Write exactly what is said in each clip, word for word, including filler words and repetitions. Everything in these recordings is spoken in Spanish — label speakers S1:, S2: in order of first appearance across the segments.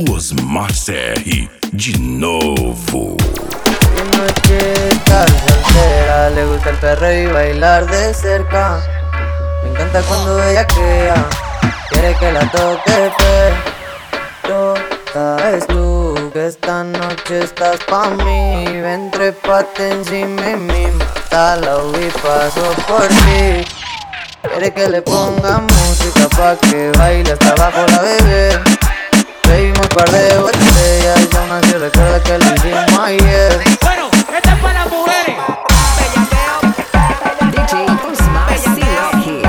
S1: Osmar C R de novo.
S2: Y no es que estar soltera, le gusta el perreo y bailar de cerca. Me encanta cuando ella queda, quiere que la toque, pero sabes tú que esta noche estás pa' mí. Ven, trépate encima de mí, mátalo y paso por ti. Quiere que le ponga música pa' que baile hasta abajo la bebé. Pedimos par de botellas y aún así recuerda que lo hicimos ayer.
S3: Bueno, esta es para las mujeres.
S4: D J Osmar C R.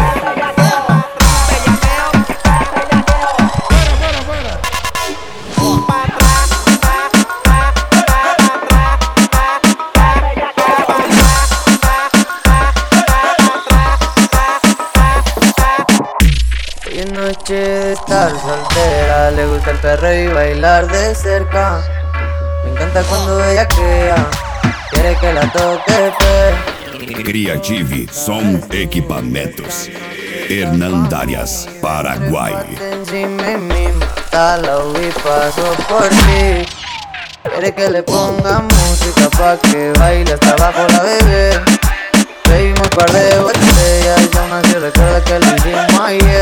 S2: Hoy es noche de estar soltera, le gusta el perreo y bailar de cerca. Me encanta cuando ella queda, quiere que la toque, pero
S1: Creative Som Equipamentos, Hernandarias, Paraguai.
S2: encima de mí, mátalo y paso por ti. Quiere que le ponga música pa' que baile hasta abajo la bebé. Pedimos par de botellas y aún así recuerda que lo hicimos ayer.